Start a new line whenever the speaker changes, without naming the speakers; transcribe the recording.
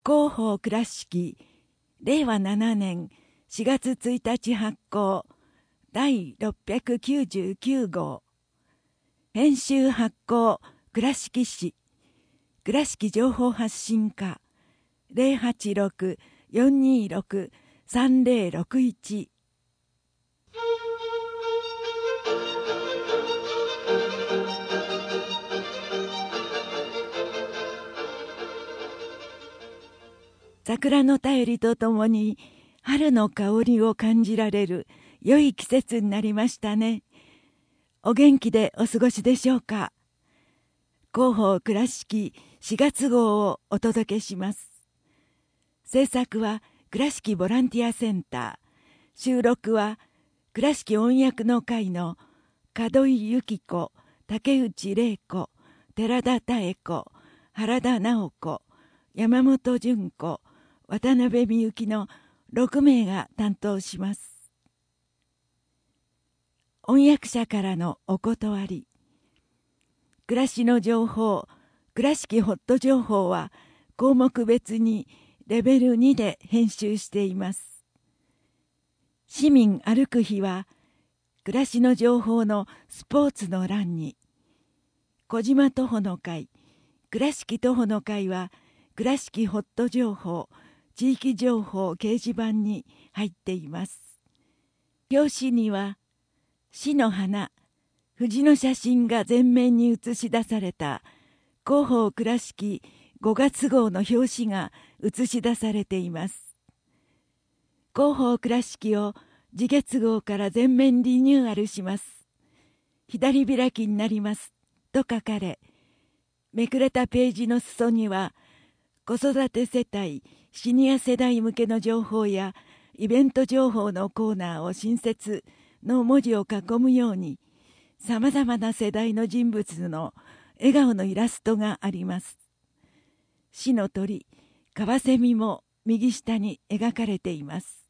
広報倉敷令和7年4月1日発行第699号編集発行倉敷市倉敷情報発信課086-426-3061。桜の便りとともに春の香りを感じられる良い季節になりましたね。お元気でお過ごしでしょうか。広報倉敷4月号をお届けします。制作は倉敷ボランティアセンター、収録は倉敷音訳の会の門井由紀子、竹内玲子、寺田妙子、原田直子、山本純子、渡辺美幸の6名が担当します。音訳者からのお断り。暮らしの情報、倉敷ホット情報は項目別にレベル2で編集しています。市民歩く日は暮らしの情報のスポーツの欄に、小島徒歩の会、倉敷徒歩の会は倉敷ホット情報、地域情報掲示板に入っています。表紙には市の花、藤の写真が前面に映し出された広報倉敷5月号の表紙が映し出されています。広報倉敷を次月号から全面リニューアルします。左開きになりますと書かれ、めくれたページの裾には子育て世帯、シニア世代向けの情報やイベント情報のコーナーを新設の文字を囲むように、さまざまな世代の人物の笑顔のイラストがあります。市の鳥、カワセミも右下に描かれています。